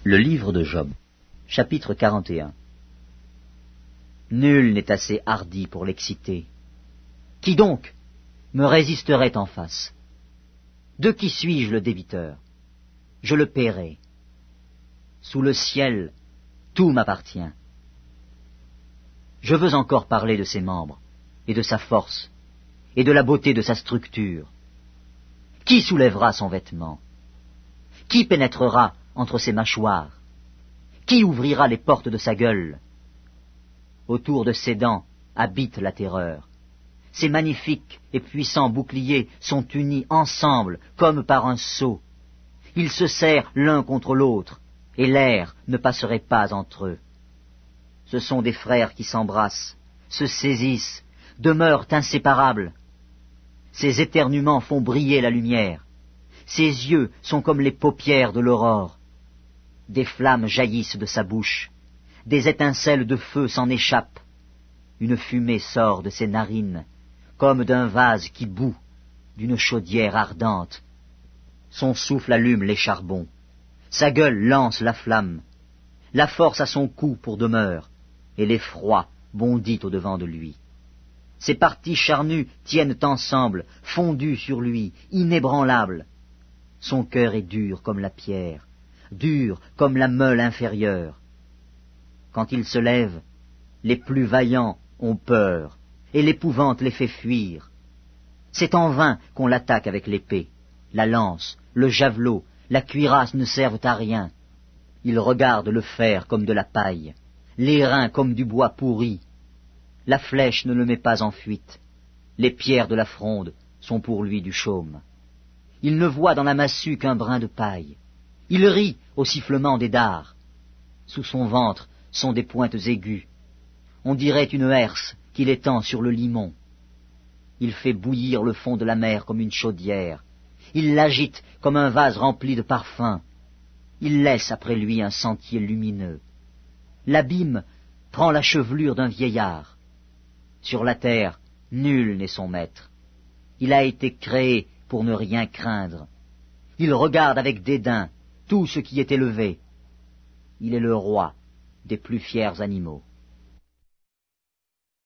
Le livre de Job, chapitre 41. Nul n'est assez hardi pour l'exciter. Qui donc me résisterait en face? De qui suis-je le débiteur? Je le paierai. Sous le ciel, tout m'appartient. Je veux encore parler de ses membres, et de sa force, et de la beauté de sa structure. Qui soulèvera son vêtement? Qui pénétrera entre ses mâchoires? Qui ouvrira les portes de sa gueule? Autour de ses dents habite la terreur. Ses magnifiques et puissants boucliers sont unis ensemble comme par un sceau. Ils se serrent l'un contre l'autre, et l'air ne passerait pas entre eux. Ce sont des frères qui s'embrassent, se saisissent, demeurent inséparables. Ses éternuements font briller la lumière. Ses yeux sont comme les paupières de l'aurore. Des flammes jaillissent de sa bouche. Des étincelles de feu s'en échappent. Une fumée sort de ses narines, comme d'un vase qui bout, d'une chaudière ardente. Son souffle allume les charbons. Sa gueule lance la flamme. La force a son cou pour demeure, et l'effroi bondit au-devant de lui. Ses parties charnues tiennent ensemble, fondues sur lui, inébranlables. Son cœur est dur comme la pierre, dur comme la meule inférieure. Quand il se lève, les plus vaillants ont peur, et l'épouvante les fait fuir. C'est en vain qu'on l'attaque avec l'épée. La lance, le javelot, la cuirasse ne servent à rien. Il regarde le fer comme de la paille, l'airain comme du bois pourri. La flèche ne le met pas en fuite. Les pierres de la fronde sont pour lui du chaume. Il ne voit dans la massue qu'un brin de paille. Il rit au sifflement des dards. Sous son ventre sont des pointes aiguës. On dirait une herse qu'il étend sur le limon. Il fait bouillir le fond de la mer comme une chaudière. Il l'agite comme un vase rempli de parfums. Il laisse après lui un sentier lumineux. L'abîme prend la chevelure d'un vieillard. Sur la terre, nul n'est son maître. Il a été créé pour ne rien craindre. Il regarde avec dédain tout ce qui est élevé. Il est le roi des plus fiers animaux.